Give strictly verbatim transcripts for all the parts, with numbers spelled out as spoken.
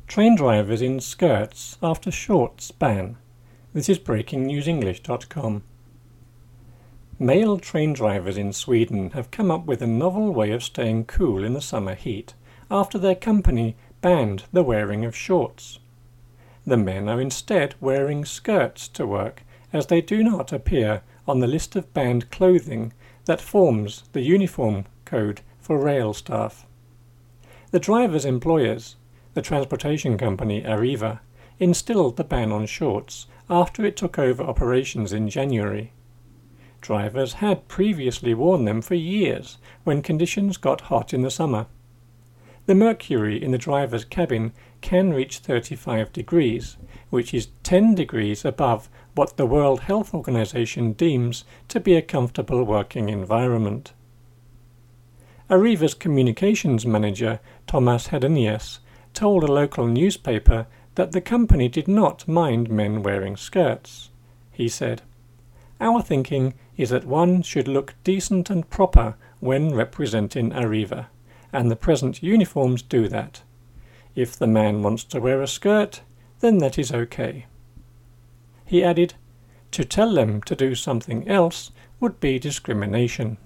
Train drivers in skirts after shorts ban. This is breaking news english dot com. Male train drivers in Sweden have come up with a novel way of staying cool in the summer heat after their company banned the wearing of shorts. The men are instead wearing skirts to work, as they do not appear on the list of banned clothing that forms the uniform code for rail staff. The drivers' employers, the transportation company Arriva, instilled the ban on shorts after it took over operations in January. Drivers had previously worn them for years when conditions got hot in the summer. The mercury in the driver's cabin can reach thirty-five degrees, which is ten degrees above what the World Health Organization deems to be a comfortable working environment. Arriva's communications manager, Thomas Hedenius, told a local newspaper that the company did not mind men wearing skirts. He said, "Our thinking is that one should look decent and proper when representing Arriva, and the present uniforms do that. If the man wants to wear a skirt, then that is okay." He added, "To tell them to do something else would be discrimination."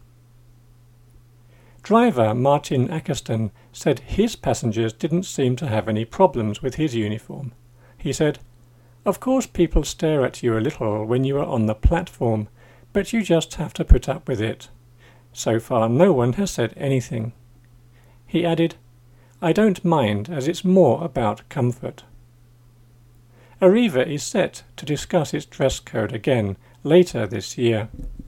Driver Martin Ackersten said his passengers didn't seem to have any problems with his uniform. He said, "Of course people stare at you a little when you are on the platform, but you just have to put up with it. So far no one has said anything." He added, "I don't mind, as it's more about comfort." Arriva is set to discuss its dress code again later this year.